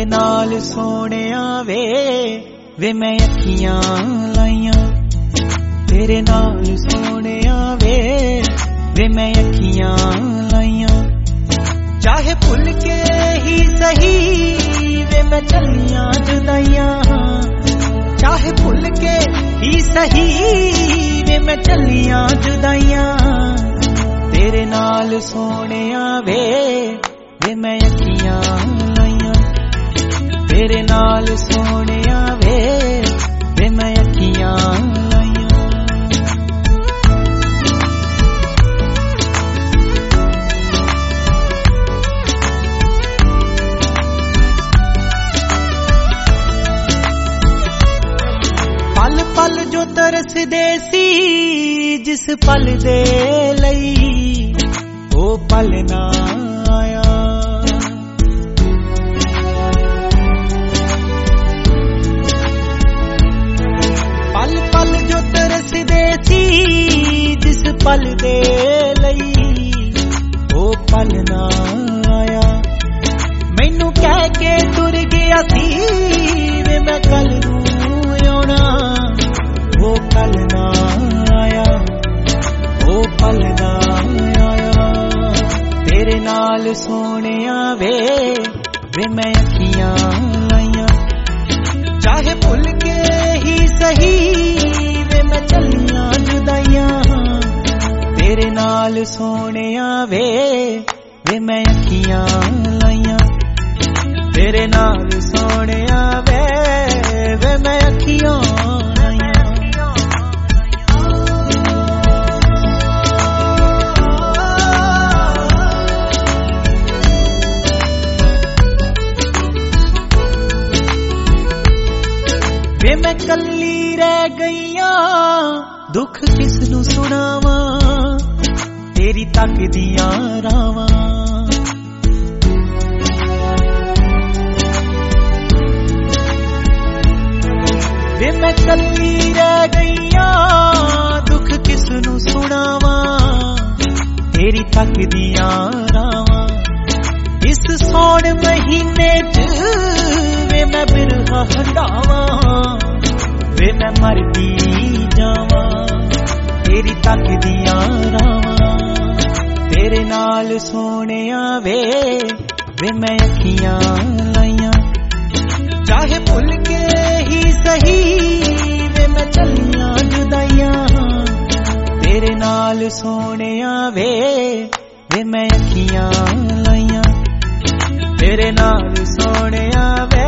नाल सोहणिया वे मैं अखियां लाइयां। तेरे नाल सोहणिया वे मैं अखियां लाइयां। चाहे भुल के ही सही वे मैं चलियां जुदाइयां। चाहे भुल के ही सही वे मैं चलियां जुदाइयां। तेरे नाल सोहणिया वे मैं अखियां लाइयां। तेरे नाल सोहणिया वे मैं अखियां लाइयां। पल पल जो तरसदे सी जिस पल दे लई ओ पल ना आया। पल पल जो तरसदे सी जिस पल दे लई ओ पल ना आया। मैनू कह के तुर गया सी वे मैं कल नूं आउणा। वो कल ना आया, वो पल ना आया। तेरे नाल सोहणिया वे मैं अखियां लाइयां। चाहे भुल के ही सही वे मैं चलियां जुदाइयां। तेरे नाल सोहणिया वे मैं अखियां लाइयां। तेरे नाल सोहणिया वे मैं अखियां लाइयां। वे मैं कल्ली रह गईयां दुख किस नू सुनावां। तेरी तकदियां रावां। वे मैं कल्ली रह गईयां दुख किस नू सुनावां। तेरी तकदियां रावां। इस सौण महीने च वे मैं बिरहा हंडावां। वे मैं मरदी जावां। तेरी तकदियां रावां। तेरे नाल सोहणिया वे मैं अखियां लाइयां। चाहे भुल के ही सही वे मैं चलियां जुदाइयां। तेरे नाल सोहणिया वे मैं अखियां लाइयां। तेरे नाल सोहणिया वे